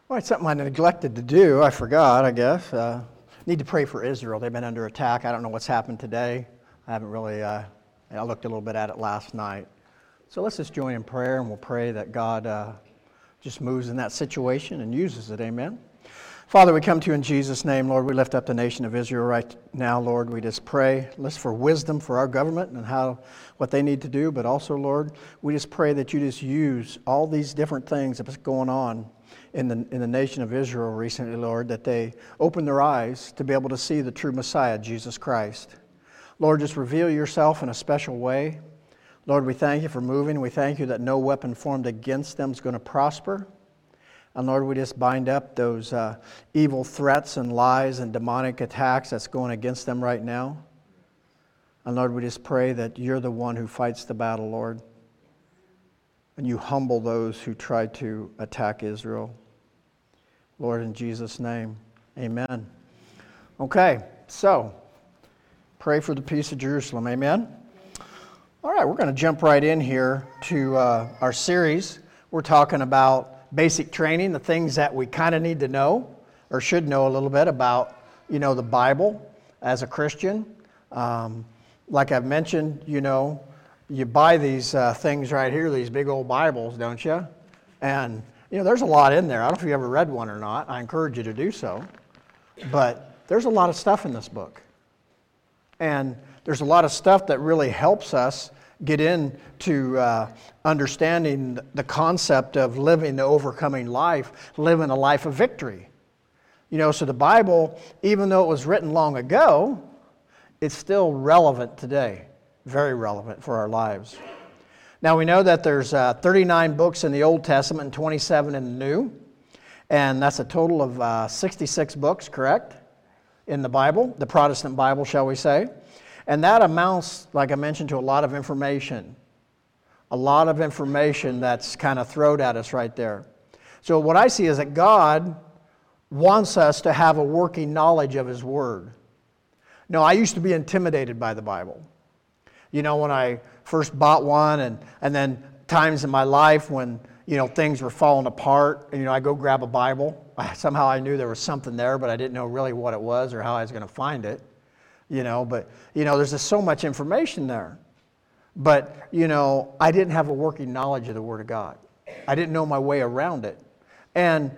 Well, it's something I neglected to do. I forgot, I guess. Need to pray for Israel. They've been under attack. I don't know what's happened today. I haven't really, I looked a little bit at it last night. So let's just join in prayer, and we'll pray that God just moves in that situation and uses it. Amen. Father, we come to you in Jesus' name. Lord, we lift up the nation of Israel right now, Lord. We just pray, for wisdom for our government and what they need to do. But also, Lord, we just pray that you just use all these different things that's going on in the nation of Israel recently, Lord, that they open their eyes to be able to see the true Messiah, Jesus Christ. Lord, just reveal yourself in a special way. Lord, we thank you for moving. We thank you that no weapon formed against them is going to prosper. And Lord, we just bind up those evil threats and lies and demonic attacks that's going against them right now. And Lord, we just pray that you're the one who fights the battle, Lord. And you humble those who try to attack Israel. Lord, in Jesus' name, amen. Okay, so pray for the peace of Jerusalem, amen. All right, we're going to jump right in here to our series. We're talking about basic training, the things that we kind of need to know or should know a little bit about, the Bible as a Christian. Like I've mentioned, you buy these things right here, these big old Bibles, don't you? And, there's a lot in there. I don't know if you ever read one or not. I encourage you to do so. But there's a lot of stuff in this book. And there's a lot of stuff that really helps us get into understanding the concept of living the overcoming life, living a life of victory. So the Bible, even though it was written long ago, it's still relevant today. Very relevant for our lives. Now we know that there's 39 books in the Old Testament and 27 in the New. And that's a total of 66 books, correct? In the Bible, the Protestant Bible, shall we say. And that amounts, like I mentioned, to a lot of information. A lot of information that's kind of thrown at us right there. So what I see is that God wants us to have a working knowledge of His Word. No, I used to be intimidated by the Bible. When I first bought one and then times in my life when, things were falling apart, I go grab a Bible. Somehow I knew there was something there, but I didn't know really what it was or how I was going to find it. But there's just so much information there. But, I didn't have a working knowledge of the Word of God. I didn't know my way around it. And,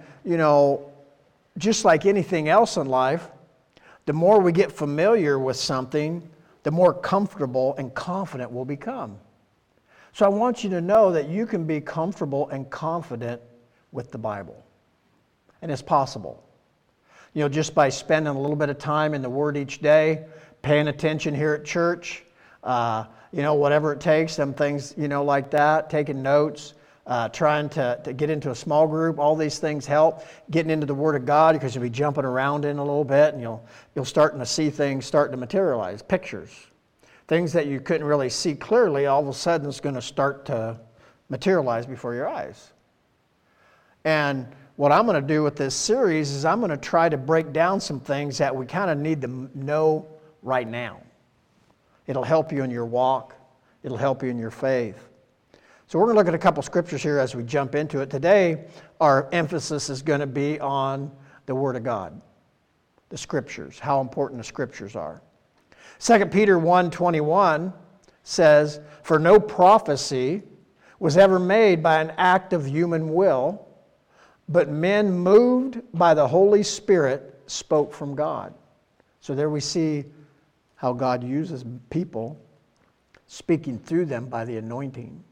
just like anything else in life, the more we get familiar with something, the more comfortable and confident we'll become. So I want you to know that you can be comfortable and confident with the Bible. And it's possible. Just by spending a little bit of time in the Word each day, paying attention here at church, whatever it takes, some things, like that, taking notes, trying to get into a small group, all these things help. Getting into the Word of God, because you'll be jumping around in a little bit, and you'll starting to see things starting to materialize, pictures. Things that you couldn't really see clearly, all of a sudden it's going to start to materialize before your eyes. And what I'm going to do with this series is I'm going to try to break down some things that we kind of need to know right now. It'll help you in your walk. It'll help you in your faith. So we're going to look at a couple scriptures here as we jump into it. Today, our emphasis is going to be on the Word of God, the Scriptures, how important the Scriptures are. 2 Peter 1:21 says, "For no prophecy was ever made by an act of human will, but men moved by the Holy Spirit spoke from God." So there we see how God uses people speaking through them by the anointing.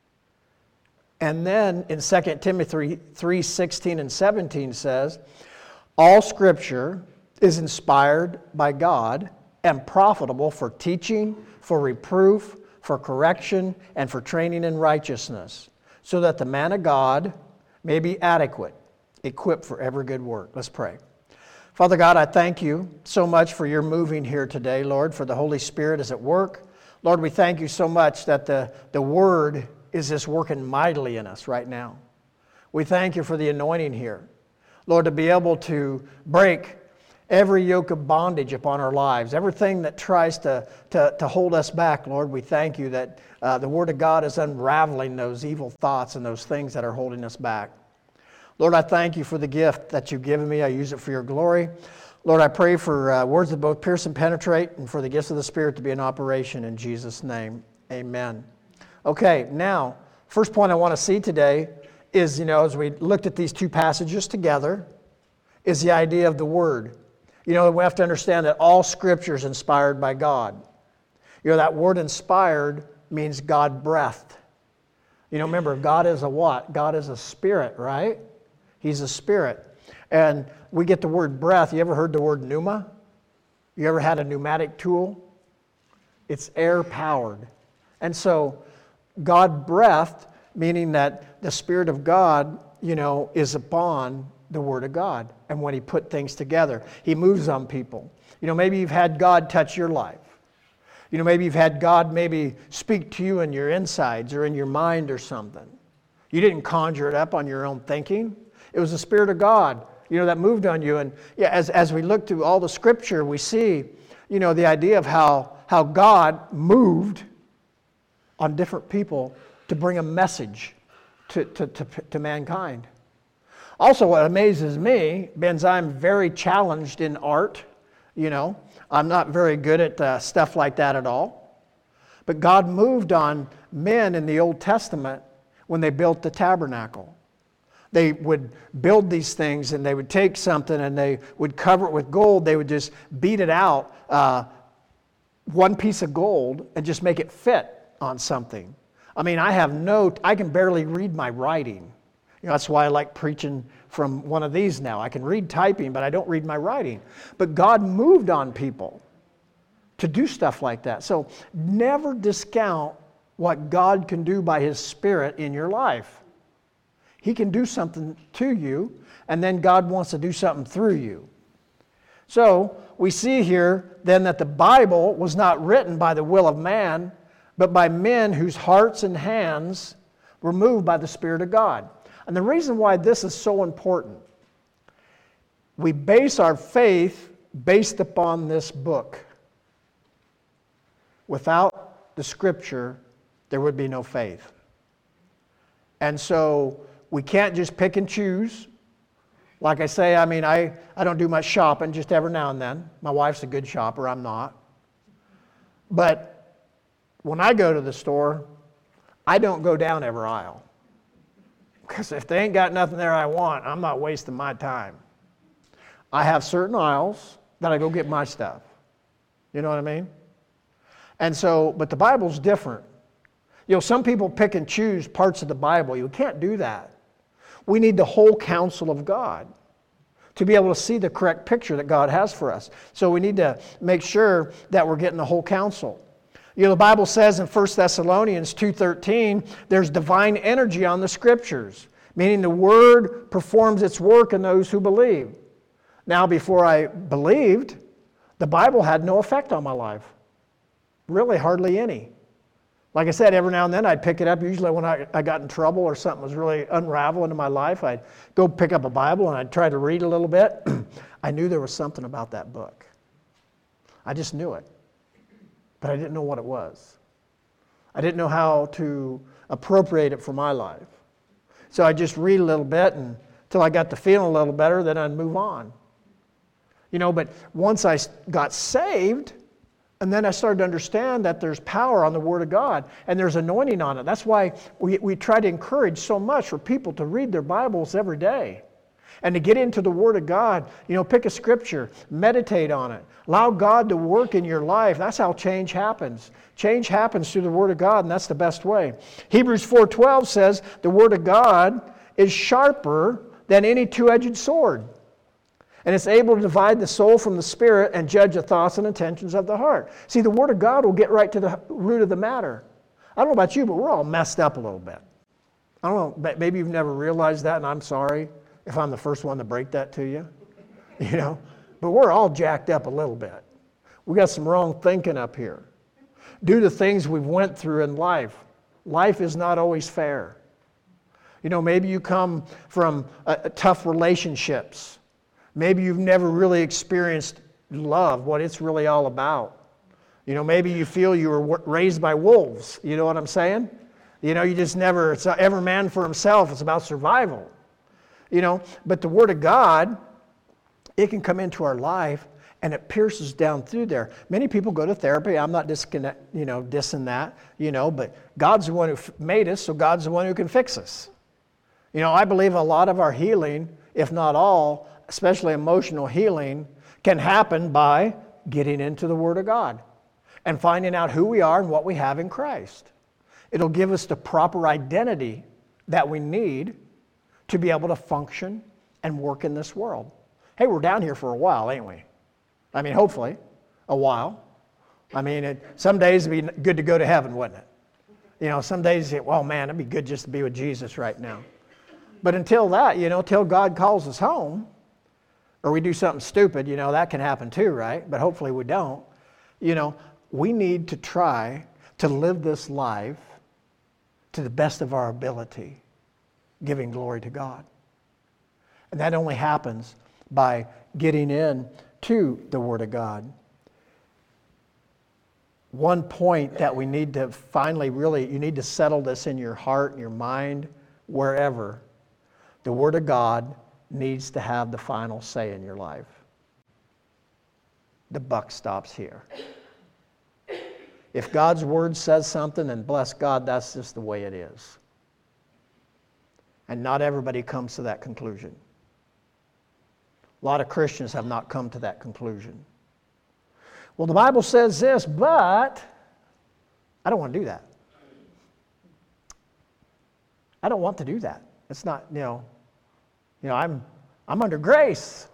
And then in 2 Timothy 3:16 and 17 says, "All Scripture is inspired by God and profitable for teaching, for reproof, for correction, and for training in righteousness, so that the man of God may be adequate, equipped for every good work." Let's pray. Father God, I thank you so much for your moving here today, Lord, for the Holy Spirit is at work. Lord, we thank you so much that the Word is just working mightily in us right now. We thank you for the anointing here. Lord, to be able to break every yoke of bondage upon our lives, everything that tries to hold us back, Lord, we thank you that the Word of God is unraveling those evil thoughts and those things that are holding us back. Lord, I thank you for the gift that you've given me. I use it for your glory. Lord, I pray for words that both pierce and penetrate, and for the gifts of the Spirit to be in operation in Jesus' name. Amen. Okay, now, first point I want to see today is, as we looked at these two passages together, is the idea of the Word. We have to understand that all Scripture is inspired by God. That word inspired means God breathed. Remember, God is a what? God is a spirit, right? He's a spirit. And we get the word breath. You ever heard the word pneuma? You ever had a pneumatic tool? It's air-powered. And so God breathed, meaning that the Spirit of God, is upon the Word of God. And when He put things together, He moves on people. Maybe you've had God touch your life. Maybe you've had God maybe speak to you in your insides or in your mind or something. You didn't conjure it up on your own thinking. It was the Spirit of God, that moved on you. And as we look through all the Scripture, we see, the idea of how God moved on different people to bring a message to mankind. Also, what amazes me, Ben's I'm very challenged in art, I'm not very good at stuff like that at all. But God moved on men in the Old Testament when they built the tabernacle. They would build these things and they would take something and they would cover it with gold. They would just beat it out, one piece of gold, and just make it fit on something. I mean, I can barely read my writing. That's why I like preaching from one of these now. I can read typing, but I don't read my writing. But God moved on people to do stuff like that. So never discount what God can do by His Spirit in your life. He can do something to you, and then God wants to do something through you. So we see here then that the Bible was not written by the will of man, but by men whose hearts and hands were moved by the Spirit of God. And the reason why this is so important, we base our faith based upon this book. Without the Scripture, there would be no faith. And so we can't just pick and choose. Like I say, I don't do much shopping, just every now and then. My wife's a good shopper, I'm not. But when I go to the store, I don't go down every aisle. Because if they ain't got nothing there I want, I'm not wasting my time. I have certain aisles that I go get my stuff. You know what I mean? And so, but the Bible's different. Some people pick and choose parts of the Bible. You can't do that. We need the whole counsel of God to be able to see the correct picture that God has for us. So we need to make sure that we're getting the whole counsel. The Bible says in 1 Thessalonians 2:13, there's divine energy on the Scriptures, meaning the Word performs its work in those who believe. Now, before I believed, the Bible had no effect on my life. Really, hardly any. Like I said, every now and then I'd pick it up. Usually when I got in trouble or something was really unraveling in my life, I'd go pick up a Bible and I'd try to read a little bit. I knew there was something about that book. I just knew it. But I didn't know what it was. I didn't know how to appropriate it for my life. So I'd just read a little bit until I got to feeling a little better, then I'd move on. But once I got saved, and then I started to understand that there's power on the Word of God, and there's anointing on it. That's why we try to encourage so much for people to read their Bibles every day. And to get into the Word of God, pick a scripture, meditate on it. Allow God to work in your life. That's how change happens. Change happens through the Word of God, and that's the best way. Hebrews 4:12 says, the Word of God is sharper than any two-edged sword. And it's able to divide the soul from the spirit and judge the thoughts and intentions of the heart. See, the Word of God will get right to the root of the matter. I don't know about you, but we're all messed up a little bit. I don't know, maybe you've never realized that, and I'm sorry if I'm the first one to break that to you. But we're all jacked up a little bit. We got some wrong thinking up here. Due to things we've went through in life, life is not always fair. Maybe you come from tough relationships. Maybe you've never really experienced love, what it's really all about. Maybe you feel you were raised by wolves. You know what I'm saying? You just never, it's not every man for himself. It's about survival. But the Word of God, it can come into our life and it pierces down through there. Many people go to therapy. I'm not dissing that, but God's the one who made us, so God's the one who can fix us. I believe a lot of our healing, if not all, especially emotional healing, can happen by getting into the Word of God and finding out who we are and what we have in Christ. It'll give us the proper identity that we need to be able to function and work in this world. Hey, we're down here for a while, ain't we? Hopefully, a while. Some days it'd be good to go to heaven, wouldn't it? Some days you say, well, man, it'd be good just to be with Jesus right now. But until that, till God calls us home, or we do something stupid, that can happen too, right? But hopefully we don't. We need to try to live this life to the best of our ability, giving glory to God. And that only happens by getting in to the Word of God. One point that we need to finally you need to settle this in your heart and your mind, wherever. The Word of God needs to have the final say in your life. The buck stops here. If God's Word says something, then bless God, that's just the way it is. And not everybody comes to that conclusion. A lot of Christians have not come to that conclusion. Well, the Bible says this, but I don't want to do that. I don't want to do that. It's not, I'm under grace.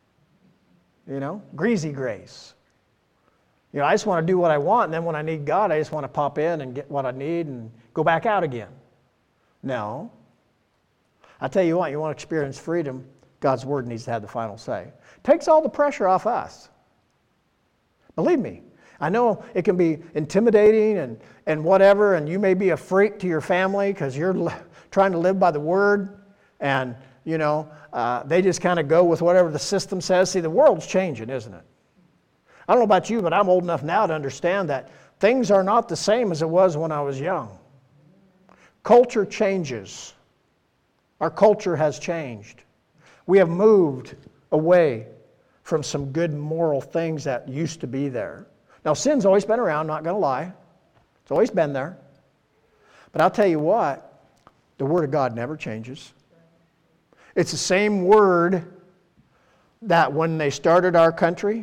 Greasy grace. I just want to do what I want, and then when I need God, I just want to pop in and get what I need and go back out again. No. I tell you what, you want to experience freedom, God's Word needs to have the final say. Takes all the pressure off us. Believe me, I know it can be intimidating and whatever, and you may be a freak to your family because you're trying to live by the Word, and they just kind of go with whatever the system says. See, the world's changing, isn't it? I don't know about you, but I'm old enough now to understand that things are not the same as it was when I was young. Culture changes. Our culture has changed. We have moved away from some good moral things that used to be there. Now, sin's always been around, not going to lie. It's always been there. But I'll tell you what, the Word of God never changes. It's the same Word that when they started our country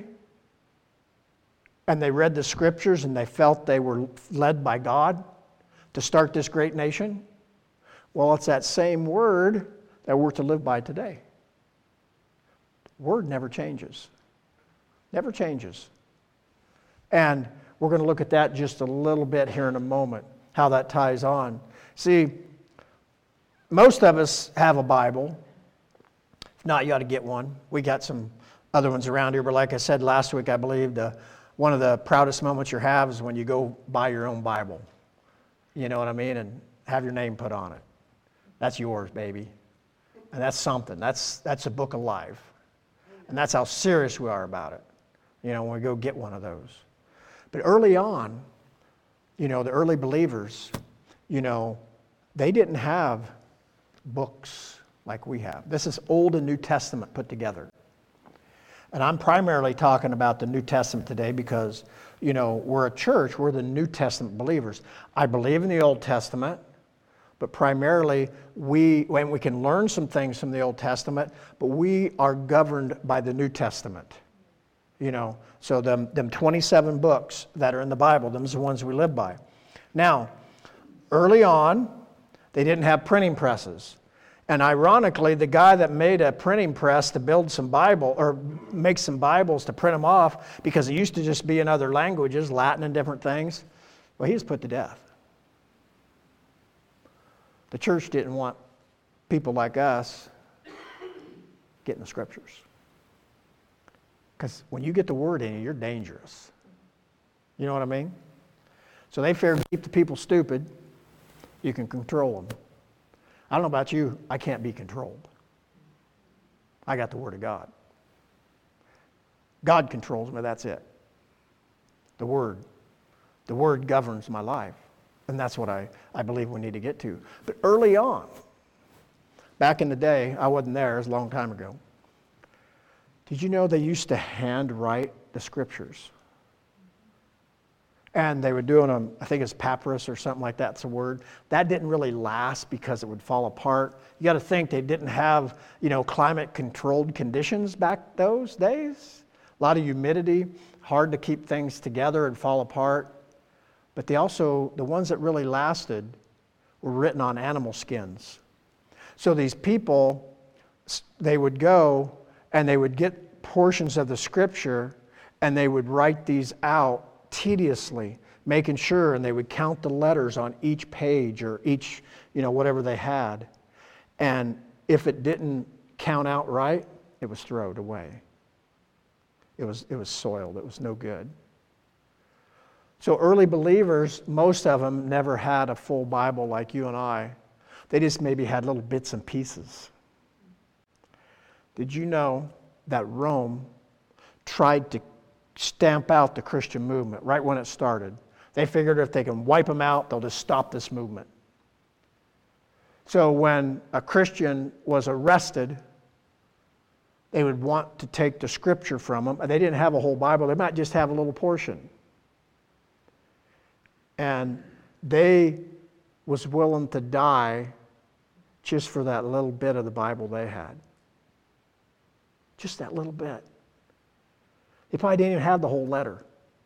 and they read the Scriptures and they felt they were led by God to start this great nation, well, it's that same Word that we're to live by today. The Word never changes. Never changes. And we're going to look at that just a little bit here in a moment, how that ties on. See, most of us have a Bible. If not, you ought to get one. We got some other ones around here, but like I said last week, I believe one of the proudest moments you have is when you go buy your own Bible. You know what I mean? And have your name put on it. That's yours, baby. And that's something. That's a book of life. And that's how serious we are about it, when we go get one of those. But early on, the early believers, they didn't have books like we have. This is Old and New Testament put together. And I'm primarily talking about the New Testament today because, we're a church, we're the New Testament believers. I believe in the Old Testament, but primarily we can learn some things from the Old Testament, but we are governed by the New Testament. So them 27 books that are in the Bible, them's the ones we live by. Now, early on, they didn't have printing presses. And ironically, the guy that made a printing press to build some Bible, or make some Bibles to print them off, because it used to just be in other languages, Latin and different things, well, he was put to death. The church didn't want people like us getting the Scriptures. Because when you get the Word in you, you're dangerous. You know what I mean? So they figured keep the people stupid, you can control them. I don't know about you, I can't be controlled. I got the Word of God. God controls me, that's it. The Word. The Word governs my life. And that's what I believe we need to get to. But early on, Back in the day, I wasn't there, it was a long time ago. Did you know they used to handwrite the scriptures? And they would do it on, I think it's papyrus or something like that's a word. That didn't really last because it would fall apart. You got to think they didn't have, climate-controlled conditions back those days. A lot of humidity, hard to keep things together and fall apart. But the ones that really lasted were written on animal skins. So these people, they would go and they would get portions of the scripture and they would write these out tediously, making sure, and they would count the letters on each page or each, whatever they had. And if it didn't count out right, it was thrown away. It was soiled. It was no good. So early believers, most of them never had a full Bible like you and I. They just maybe had little bits and pieces. Did you know that Rome tried to stamp out the Christian movement right when it started? They figured if they can wipe them out, they'll just stop this movement. So when a Christian was arrested, they would want to take the scripture from them. They didn't have a whole Bible. They might just have a little portion. And they was willing to die just for that little bit of the Bible they had. Just that little bit. They probably didn't even have the whole letter.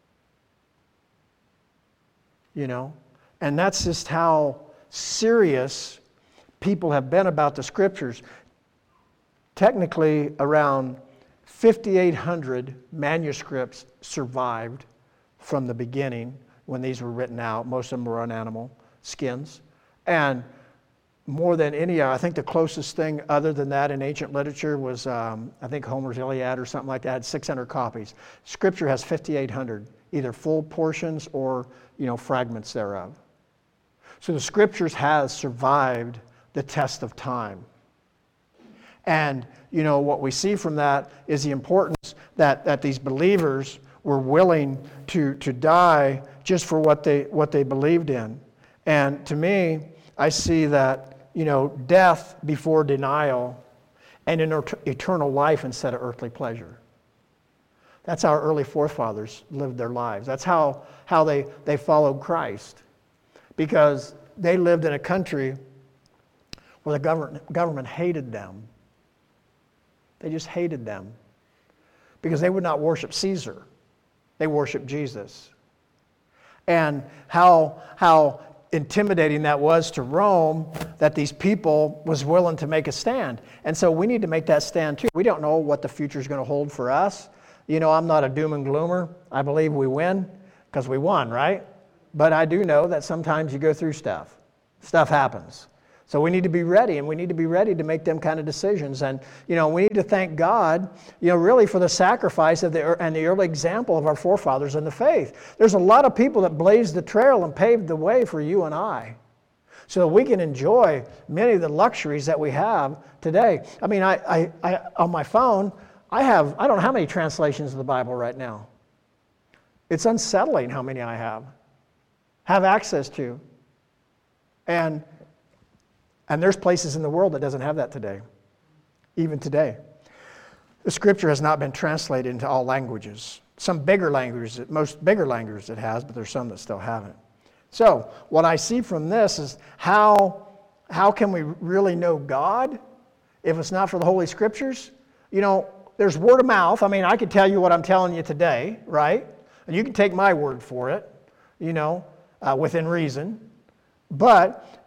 And that's just how serious people have been about the scriptures. Technically, around 5,800 manuscripts survived from the beginning when these were written out. Most of them were on animal skins. And more than any, I think the closest thing other than that in ancient literature was, I think Homer's Iliad or something like that, had 600 copies. Scripture has 5,800, either full portions or, fragments thereof. So the scriptures has survived the test of time. And, what we see from that is the importance that these believers were willing to die just for what they believed in. And to me, I see that, death before denial and an eternal life instead of earthly pleasure. That's how our early forefathers lived their lives. That's how they followed Christ. Because they lived in a country where the government hated them. They just hated them. Because they would not worship Caesar. They worshiped Jesus. And how intimidating that was to Rome, that these people was willing to make a stand. And so we need to make that stand too. We don't know what the future is going to hold for us. I'm not a doom and gloomer. I believe we win because we won, right? But I do know that sometimes you go through stuff. Stuff happens. So we need to be ready, and we need to be ready to make them kind of decisions. And, we need to thank God, really for the sacrifice and the early example of our forefathers in the faith. There's a lot of people that blazed the trail and paved the way for you and I, so that we can enjoy many of the luxuries that we have today. I mean, I on my phone, I don't know how many translations of the Bible right now. It's unsettling how many I have access to. And there's places in the world that doesn't have that today, even today. The scripture has not been translated into all languages. Some bigger languages, most bigger languages it has, but there's some that still haven't. So what I see from this is how can we really know God if it's not for the Holy Scriptures? There's word of mouth. I mean, I could tell you what I'm telling you today, right? And you can take my word for it, within reason. But,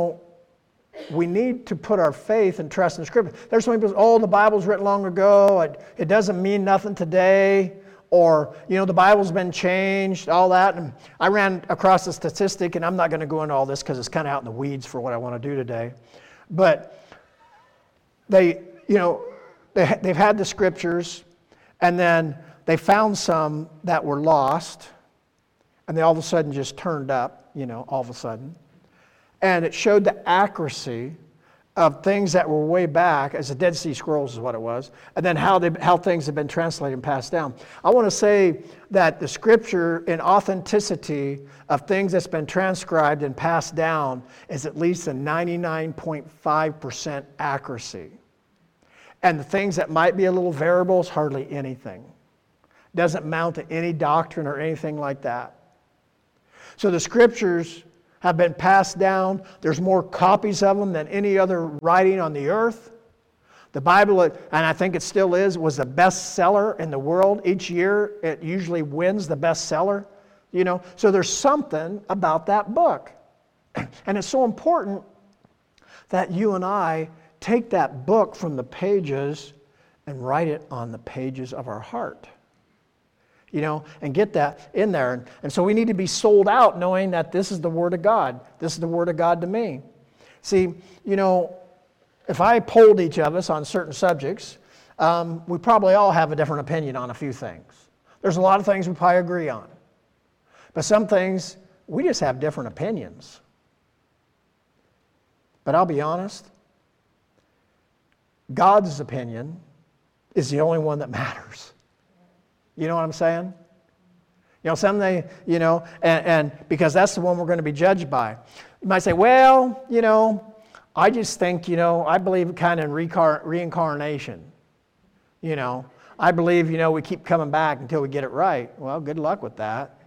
we need to put our faith and trust in Scripture. There's some people say, the Bible's written long ago. It doesn't mean nothing today. Or, the Bible's been changed, all that. And I ran across a statistic, and I'm not going to go into all this because it's kind of out in the weeds for what I want to do today. But they've had the Scriptures, and then they found some that were lost, and they all of a sudden just turned up, all of a sudden. And it showed the accuracy of things that were way back, as the Dead Sea Scrolls is what it was, and then how things have been translated and passed down. I want to say that the Scripture in authenticity of things that's been transcribed and passed down is at least a 99.5% accuracy. And the things that might be a little variable is hardly anything. Doesn't mount to any doctrine or anything like that. So the Scriptures have been passed down. There's more copies of them than any other writing on the earth. The Bible, and I think it still is, was the best seller in the world. Each year it usually wins the best seller. So there's something about that book. And it's so important that you and I take that book from the pages and write it on the pages of our heart. And get that in there. And so we need to be sold out knowing that this is the Word of God. This is the Word of God to me. See, if I polled each of us on certain subjects, we probably all have a different opinion on a few things. There's a lot of things we probably agree on. But some things, we just have different opinions. But I'll be honest, God's opinion is the only one that matters. You know what I'm saying? Someday, and because that's the one we're going to be judged by. You might say, well, I just think, I believe kind of in reincarnation. I believe, we keep coming back until we get it right. Well, good luck with that.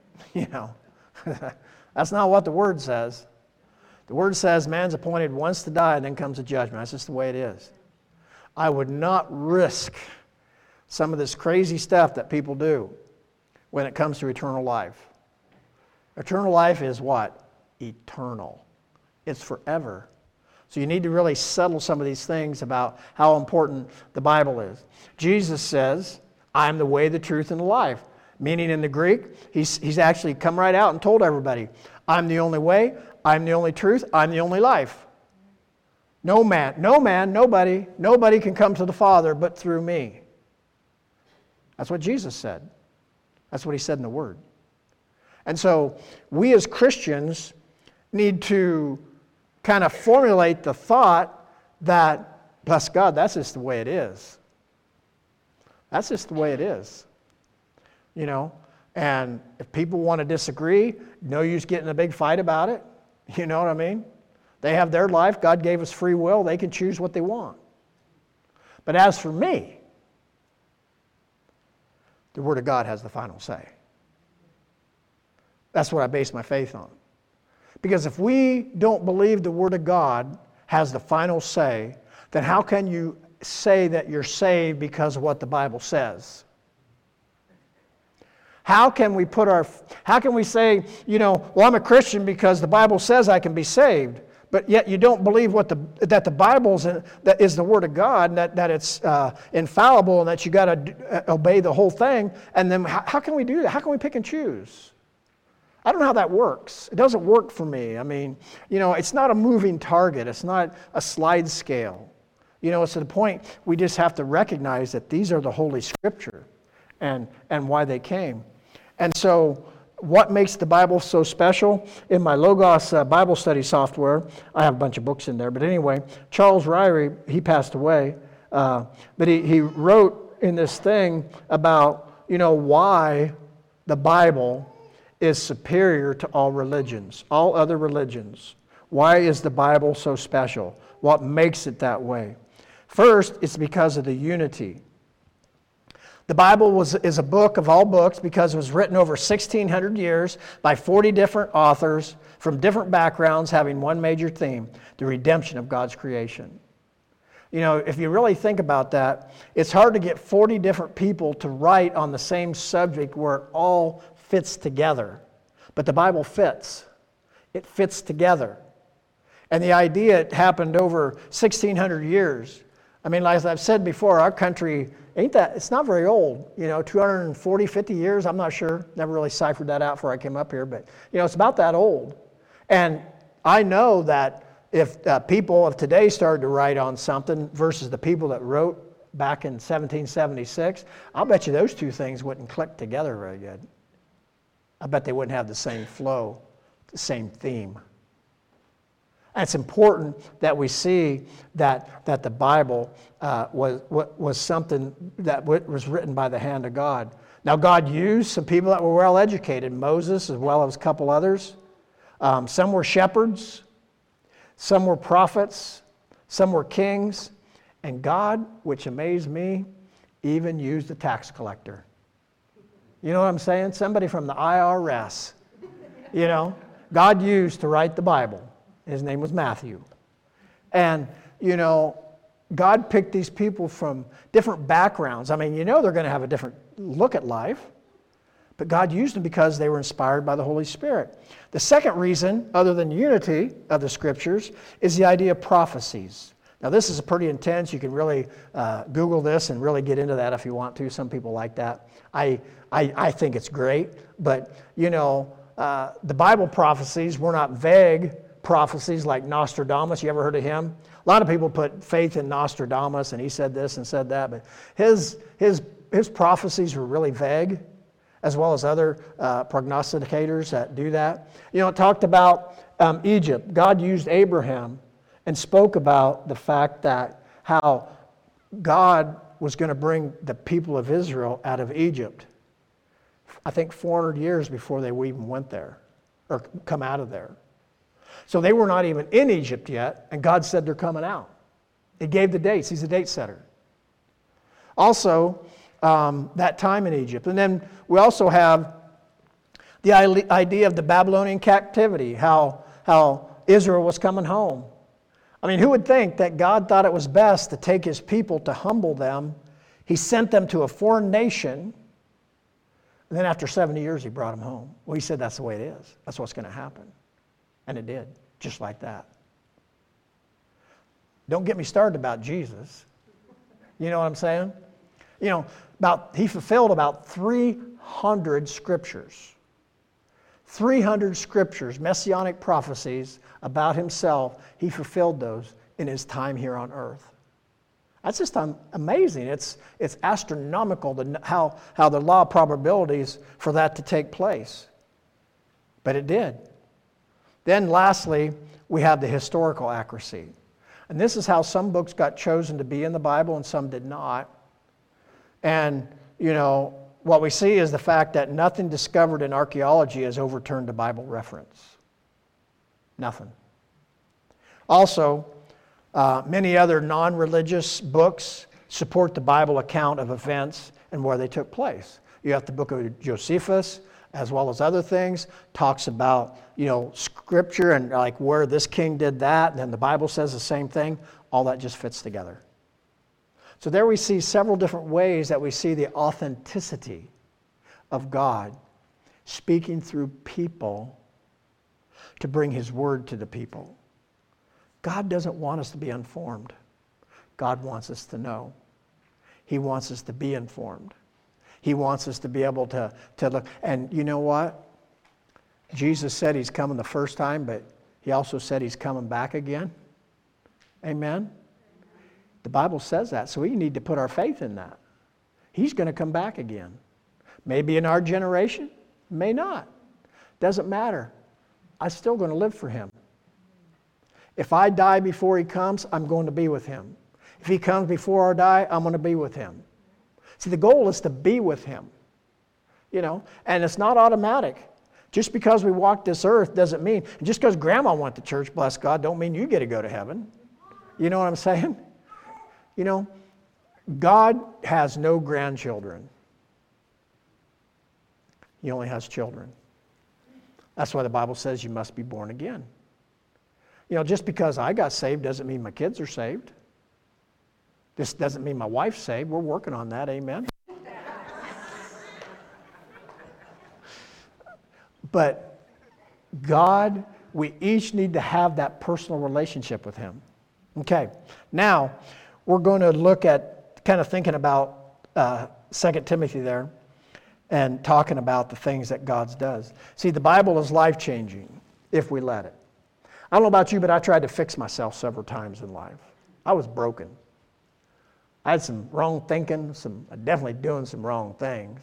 That's not what the Word says. The Word says man's appointed once to die and then comes a judgment. That's just the way it is. I would not risk some of this crazy stuff that people do when it comes to eternal life. Eternal life is what? Eternal. It's forever. So you need to really settle some of these things about how important the Bible is. Jesus says, I'm the way, the truth, and the life. Meaning in the Greek, he's actually come right out and told everybody, I'm the only way, I'm the only truth, I'm the only life. Nobody can come to the Father but through me. That's what Jesus said. That's what he said in the Word. And so we as Christians need to kind of formulate the thought that, bless God, that's just the way it is. That's just the way it is. And if people want to disagree, no use getting in a big fight about it. You know what I mean? They have their life. God gave us free will. They can choose what they want. But as for me, the Word of God has the final say. That's what I base my faith on. Because if we don't believe the Word of God has the final say, then how can you say that you're saved because of what the Bible says? How can we say, well, I'm a Christian because the Bible says I can be saved, but yet you don't believe that the Bible that is the Word of God, and that it's infallible, and that you got to obey the whole thing? And then how can we do that? How can we pick and choose? I don't know how that works. It doesn't work for me. I mean, it's not a moving target. It's not a slide scale. It's to the point we just have to recognize that these are the Holy Scripture and why they came. And so what makes the Bible so special? In my Logos Bible study software, I have a bunch of books in there, but anyway, Charles Ryrie, he passed away, but he wrote in this thing about, why the Bible is superior to all religions, all other religions. Why is the Bible so special? What makes it that way? First, it's because of the unity. The Bible is a book of all books because it was written over 1,600 years by 40 different authors from different backgrounds having one major theme, the redemption of God's creation. If you really think about that, it's hard to get 40 different people to write on the same subject where it all fits together. But the Bible fits. It fits together. And the idea, it happened over 1,600 years. I mean, like I've said before, our country, it's not very old, 240, 50 years, I'm not sure. Never really ciphered that out before I came up here, but, it's about that old. And I know that if people of today started to write on something versus the people that wrote back in 1776, I'll bet you those two things wouldn't click together very good. I bet they wouldn't have the same flow, the same theme. And it's important that we see that the Bible was something that was written by the hand of God. Now, God used some people that were well educated, Moses as well as a couple others. Some were shepherds, some were prophets, some were kings, and God, which amazed me, even used a tax collector. You know what I'm saying? Somebody from the IRS, God used to write the Bible. His name was Matthew. And, God picked these people from different backgrounds. I mean, they're going to have a different look at life. But God used them because they were inspired by the Holy Spirit. The second reason, other than unity of the Scriptures, is the idea of prophecies. Now, this is pretty intense. You can really Google this and really get into that if you want to. Some people like that. I think it's great. But, the Bible prophecies were not vague prophecies like Nostradamus. You ever heard of him? A lot of people put faith in Nostradamus, and he said this and said that. But his prophecies were really vague, as well as other prognosticators that do that. It talked about Egypt. God used Abraham and spoke about the fact that how God was going to bring the people of Israel out of Egypt. I think 400 years before they even went there or come out of there. So they were not even in Egypt yet, and God said they're coming out. He gave the dates. He's a date setter. Also, that time in Egypt. And then we also have the idea of the Babylonian captivity, how Israel was coming home. I mean, who would think that God thought it was best to take his people to humble them? He sent them to a foreign nation, and then after 70 years, he brought them home. Well, he said that's the way it is. That's what's going to happen. And it did, just like that. Don't get me started about Jesus. You know what I'm saying? He fulfilled about 300 scriptures. 300 scriptures, messianic prophecies about himself. He fulfilled those in his time here on earth. That's just amazing. It's astronomical how the law of probabilities for that to take place. But it did. Then lastly, we have the historical accuracy. And this is how some books got chosen to be in the Bible and some did not. And, what we see is the fact that nothing discovered in archaeology has overturned the Bible reference. Nothing. Also, many other non-religious books support the Bible account of events and where they took place. You have the book of Josephus, as well as other things, talks about, scripture and like where this king did that, and then the Bible says the same thing. All that just fits together. So there we see several different ways that we see the authenticity of God speaking through people to bring his word to the people. God doesn't want us to be informed. God wants us to know. He wants us to be informed. He wants us to be able to look. And you know what? Jesus said he's coming the first time, but he also said he's coming back again. Amen? The Bible says that, so we need to put our faith in that. He's going to come back again. Maybe in our generation, may not. Doesn't matter. I'm still going to live for him. If I die before he comes, I'm going to be with him. If he comes before I die, I'm going to be with him. See, the goal is to be with him. And it's not automatic. Just because we walk this earth doesn't mean, and just because grandma went to church, bless God, don't mean you get to go to heaven. You know what I'm saying? God has no grandchildren. He only has children. That's why the Bible says you must be born again. Just because I got saved doesn't mean my kids are saved. This doesn't mean my wife's saved. We're working on that, amen? But God, we each need to have that personal relationship with him. Okay, now we're going to look at kind of thinking about 2 Timothy there and talking about the things that God does. See, the Bible is life-changing if we let it. I don't know about you, but I tried to fix myself several times in life. I was broken. I had some wrong thinking, definitely doing some wrong things.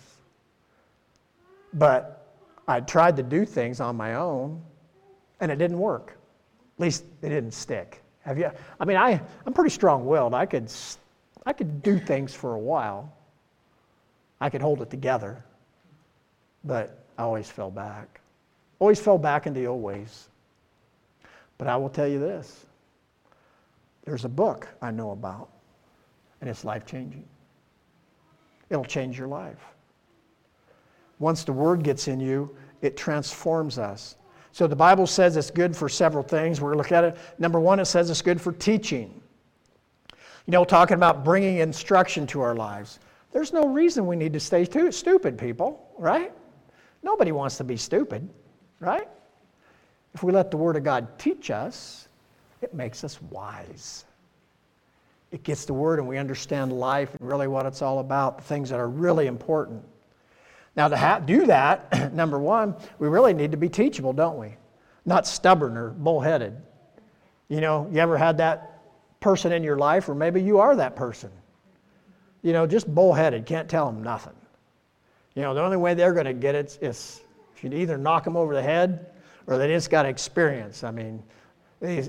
But I tried to do things on my own, and it didn't work. At least it didn't stick. Have you? I mean, I'm pretty strong-willed. I could do things for a while. I could hold it together. But I always fell back. Always fell back into the old ways. But I will tell you this. There's a book I know about, and it's life-changing. It'll change your life. Once the Word gets in you, it transforms us. So the Bible says it's good for several things. We're going to look at it. Number one, it says it's good for teaching. You know, talking about bringing instruction to our lives. There's no reason we need to stay stupid, people, right? Nobody wants to be stupid, right? If we let the Word of God teach us, it makes us wise. It gets the Word and we understand life and really what it's all about, the things that are really important. Now to do that, number one, we really need to be teachable, don't we? Not stubborn or bullheaded. You know, you ever had that person in your life, or maybe you are that person? You know, just bullheaded, can't tell them nothing. You know, the only way they're going to get it is if you either knock them over the head or they just got experience. I mean, the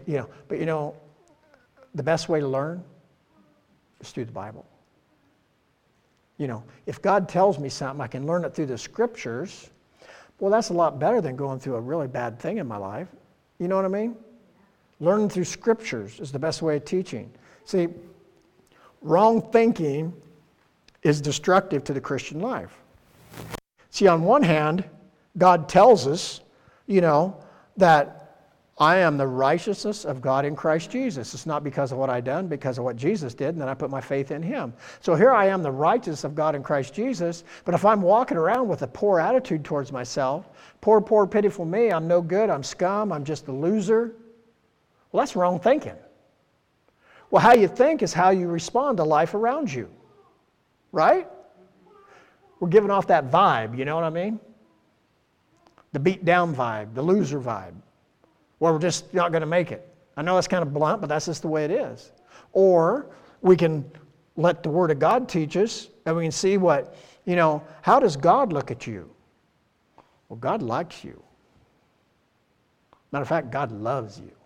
best way to learn is through the Bible. You know, if God tells me something, I can learn it through the Scriptures. Well, that's a lot better than going through a really bad thing in my life. You know what I mean? Learning through Scriptures is the best way of teaching. See, wrong thinking is destructive to the Christian life. See, on one hand, God tells us, you know, that I am the righteousness of God in Christ Jesus. It's not because of what I've done, because of what Jesus did, and then I put my faith in Him. So here I am, the righteousness of God in Christ Jesus, but if I'm walking around with a poor attitude towards myself, poor, pitiful me, I'm no good, I'm scum, I'm just a loser, well, that's wrong thinking. Well, how you think is how you respond to life around you, right? We're giving off that vibe, you know what I mean? The beat down vibe, the loser vibe. Where we're just not going to make it. I know it's kind of blunt, but that's just the way it is. Or we can let the Word of God teach us, and we can see what, you know, how does God look at you? Well, God likes you. Matter of fact, God loves you.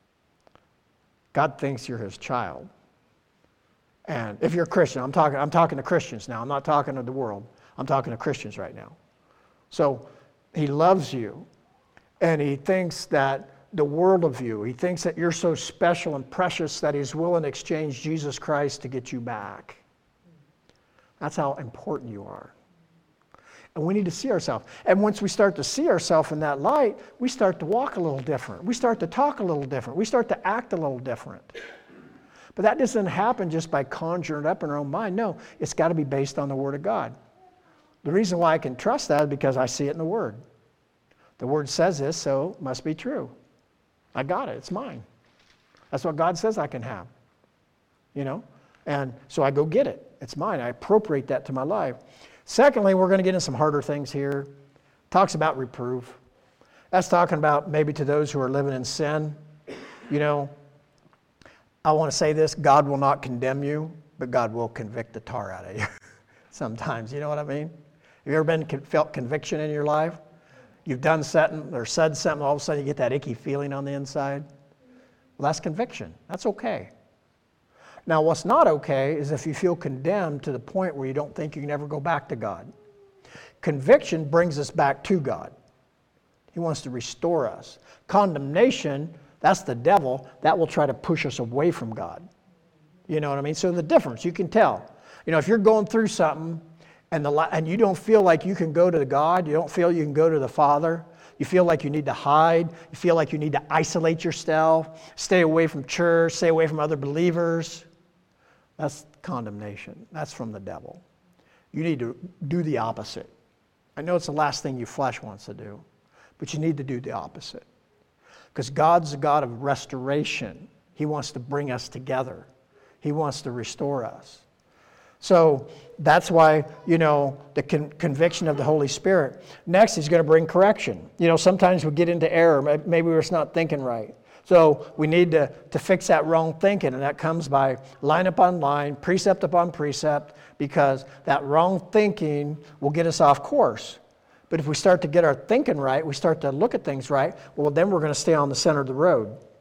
God thinks you're His child. And if you're a Christian, I'm talking to Christians now. I'm not talking to the world. I'm talking to Christians right now. So He loves you, and He thinks that the world of you. He thinks that you're so special and precious that He's willing to exchange Jesus Christ to get you back. That's how important you are. And we need to see ourselves. And once we start to see ourselves in that light, we start to walk a little different. We start to talk a little different. We start to act a little different. But that doesn't happen just by conjuring it up in our own mind. No, it's got to be based on the Word of God. The reason why I can trust that is because I see it in the Word. The Word says this, so it must be true. I got it. It's mine. That's what God says I can have. You know? And so I go get it. It's mine. I appropriate that to my life. Secondly, we're going to get into some harder things here. Talks about reproof. That's talking about maybe to those who are living in sin. You know, I want to say this. God will not condemn you, but God will convict the tar out of you sometimes. You know what I mean? Have you ever felt conviction in your life? You've done something or said something, all of a sudden you get that icky feeling on the inside. Well, that's conviction. That's okay. Now, what's not okay is if you feel condemned to the point where you don't think you can ever go back to God. Conviction brings us back to God. He wants to restore us. Condemnation, that's the devil. That will try to push us away from God. You know what I mean? So the difference, you can tell. You know, if you're going through something, and you don't feel like you can go to God, you don't feel you can go to the Father, you feel like you need to hide, you feel like you need to isolate yourself, stay away from church, stay away from other believers, that's condemnation. That's from the devil. You need to do the opposite. I know it's the last thing your flesh wants to do, but you need to do the opposite. Because God's a God of restoration. He wants to bring us together. He wants to restore us. So that's why, you know, the conviction of the Holy Spirit. Next, He's going to bring correction. You know, sometimes we get into error. Maybe we're just not thinking right. So we need to fix that wrong thinking, and that comes by line upon line, precept upon precept, because that wrong thinking will get us off course. But if we start to get our thinking right, we start to look at things right, well, then we're going to stay on the center of the road.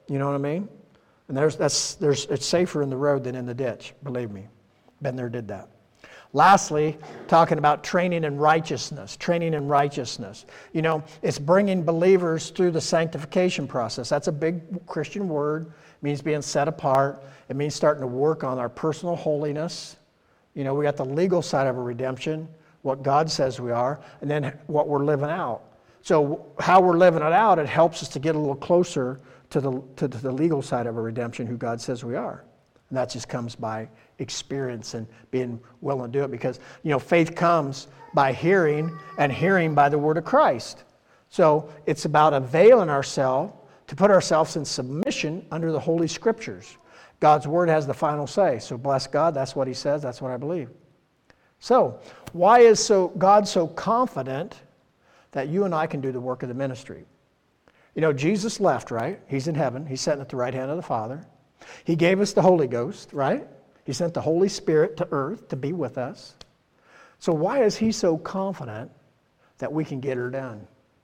You know what I mean? And it's safer in the road than in the ditch, believe me. Been there, did that. Lastly, talking about training in righteousness. Training in righteousness. You know, it's bringing believers through the sanctification process. That's a big Christian word. It means being set apart. It means starting to work on our personal holiness. You know, we got the legal side of a redemption, what God says we are, and then what we're living out. So how we're living it out, it helps us to get a little closer to the legal side of a redemption, who God says we are. And that just comes by experience and being willing to do it, because, you know, faith comes by hearing, and hearing by the word of Christ. So it's about availing ourselves to put ourselves in submission under the Holy Scriptures. God's word has the final say. So bless God, that's what he says, that's what I believe. So why is God so confident that you and I can do the work of the ministry? You know, Jesus left, right? He's in heaven. He's sitting at the right hand of the Father. He gave us the Holy Ghost, right? He sent the Holy Spirit to earth to be with us. So why is he so confident that we can get her done?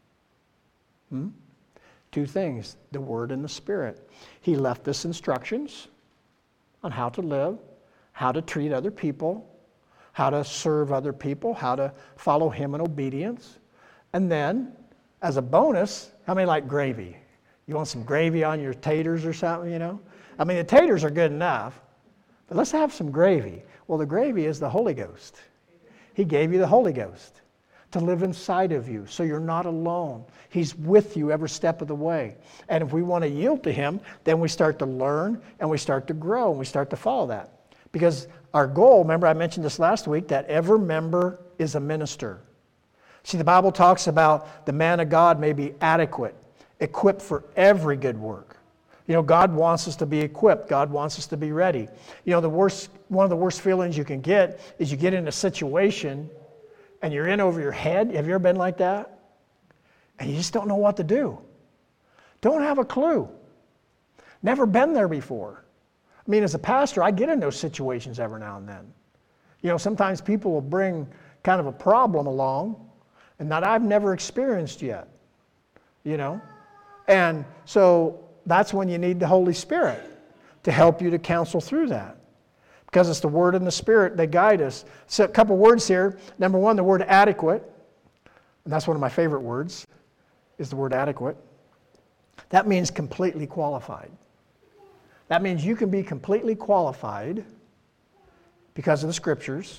Two things, the Word and the Spirit. He left us instructions on how to live, how to treat other people, how to serve other people, how to follow him in obedience. And then, as a bonus, how many like gravy? You want some gravy on your taters or something, you know? I mean, the taters are good enough, but let's have some gravy. Well, the gravy is the Holy Ghost. He gave you the Holy Ghost to live inside of you, so you're not alone. He's with you every step of the way. And if we want to yield to him, then we start to learn, and we start to grow, and we start to follow that. Because our goal, remember I mentioned this last week, that every member is a minister. See, the Bible talks about the man of God may be adequate, equipped for every good work. You know, God wants us to be equipped. God wants us to be ready. You know, one of the worst feelings you can get is you get in a situation and you're in over your head. Have you ever been like that? And you just don't know what to do. Don't have a clue. Never been there before. I mean, as a pastor, I get in those situations every now and then. You know, sometimes people will bring kind of a problem along and that I've never experienced yet, you know. And so that's when you need the Holy Spirit to help you to counsel through that. Because it's the Word and the Spirit that guide us. So a couple words here. Number one, the word adequate. And that's one of my favorite words, is the word adequate. That means completely qualified. That means you can be completely qualified because of the Scriptures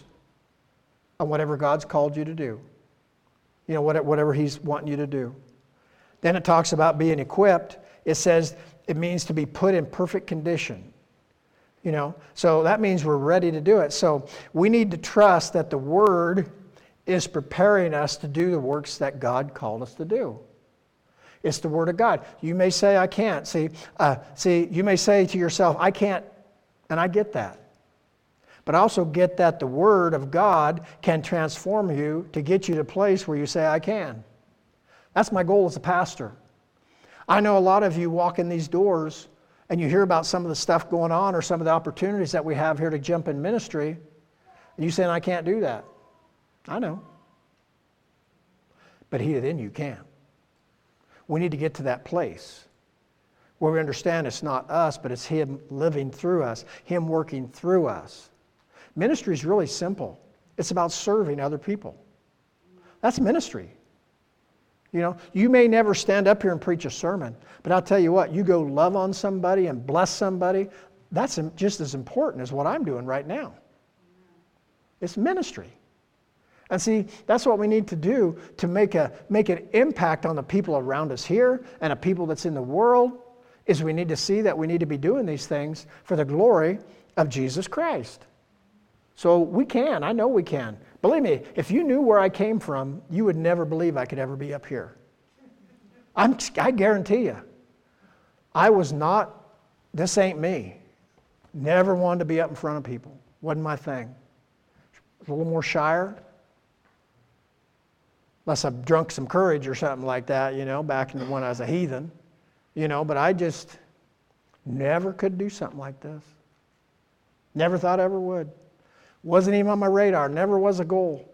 on whatever God's called you to do. You know, whatever he's wanting you to do. Then it talks about being equipped. It says it means to be put in perfect condition. You know, so that means we're ready to do it. So we need to trust that the Word is preparing us to do the works that God called us to do. It's the Word of God. You may say, I can't. See, you may say to yourself, I can't, and I get that. But I also get that the Word of God can transform you to get you to a place where you say, I can. That's my goal as a pastor. I know a lot of you walk in these doors and you hear about some of the stuff going on or some of the opportunities that we have here to jump in ministry, and you saying, I can't do that. I know. But he that in you can. We need to get to that place where we understand it's not us, but it's him living through us, him working through us. Ministry is really simple. It's about serving other people. That's ministry. You know, you may never stand up here and preach a sermon, but I'll tell you what, you go love on somebody and bless somebody, that's just as important as what I'm doing right now. It's ministry. And see, that's what we need to do to make an impact on the people around us here and the people that's in the world, is we need to see that we need to be doing these things for the glory of Jesus Christ. So we can. I know we can. Believe me, if you knew where I came from, you would never believe I could ever be up here. I guarantee you. I was not, this ain't me. Never wanted to be up in front of people. Wasn't my thing. A little more shyer. Unless I've drunk some courage or something like that, you know, back when I was a heathen. You know, but I just never could do something like this. Never thought I ever would. Wasn't even on my radar. Never was a goal.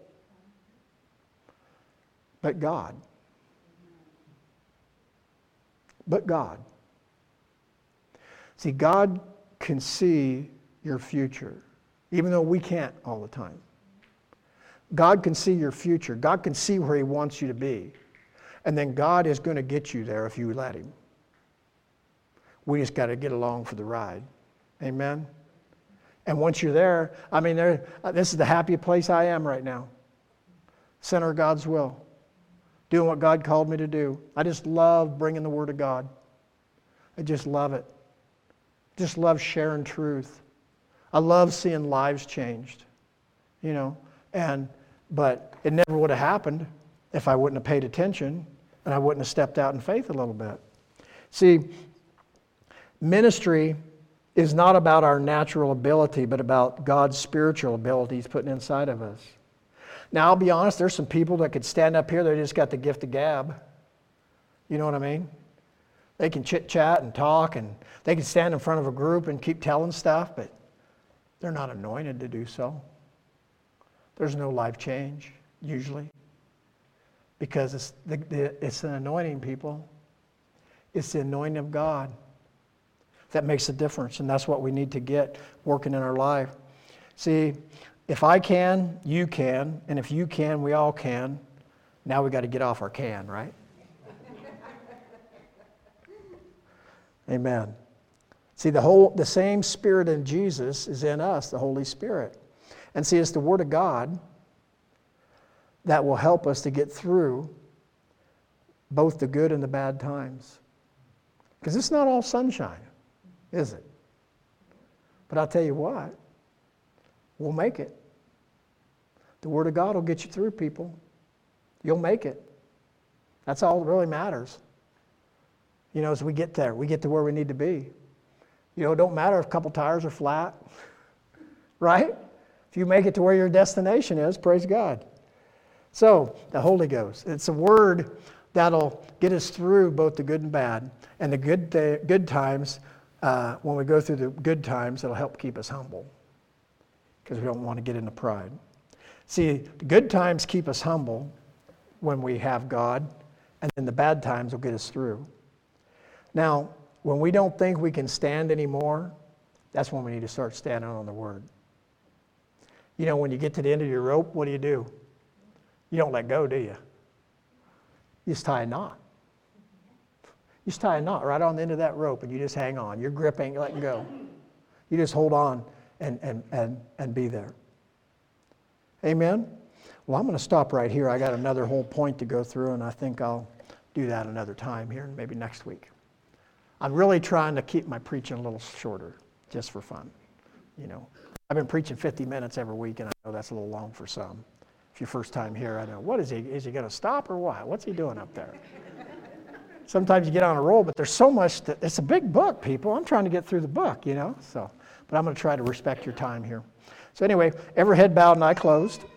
But God. But God. See, God can see your future, even though we can't all the time. God can see your future. God can see where He wants you to be. And then God is going to get you there if you let Him. We just got to get along for the ride. Amen? And once you're there, I mean, this is the happiest place I am right now. Center of God's will. Doing what God called me to do. I just love bringing the Word of God. I just love it. Just love sharing truth. I love seeing lives changed. You know, but it never would have happened if I wouldn't have paid attention and I wouldn't have stepped out in faith a little bit. See, ministry is not about our natural ability, but about God's spiritual ability He's putting inside of us. Now, I'll be honest, there's some people that could stand up here, they just got the gift of gab. You know what I mean? They can chit-chat and talk, and they can stand in front of a group and keep telling stuff, but they're not anointed to do so. There's no life change, usually, because it's an anointing, people. It's the anointing of God that makes a difference, and that's what we need to get working in our life. See, if I can, you can, and if you can, we all can. Now we got to get off our can, right? Amen. See, the same Spirit in Jesus is in us, the Holy Spirit. And see, it's the Word of God that will help us to get through both the good and the bad times. Because it's not all sunshine, is it? But I'll tell you what, we'll make it. The Word of God will get you through, people. You'll make it. That's all that really matters. You know, as we get there, we get to where we need to be. You know, it don't matter if a couple tires are flat, right? If you make it to where your destination is, praise God. So, the Holy Ghost. It's a word that'll get us through both the good and bad. And the good times, when we go through the good times, it'll help keep us humble. Because we don't want to get into pride. See, the good times keep us humble when we have God. And then the bad times will get us through. Now, when we don't think we can stand anymore, that's when we need to start standing on the Word. You know, when you get to the end of your rope, what do? You don't let go, do you? You just tie a knot. You just tie a knot right on the end of that rope and you just hang on. Your grip ain't letting go. You just hold on and be there. Amen? Well, I'm going to stop right here. I got another whole point to go through, and I think I'll do that another time here, maybe next week. I'm really trying to keep my preaching a little shorter, just for fun. You know, I've been preaching 50 minutes every week, and I know that's a little long for some. If you're first time here, I know, what is he? Is he going to stop or what? What's he doing up there? Sometimes you get on a roll, but there's so much it's a big book, people. I'm trying to get through the book, you know. But I'm going to try to respect your time here. So anyway, every head bowed and eye closed.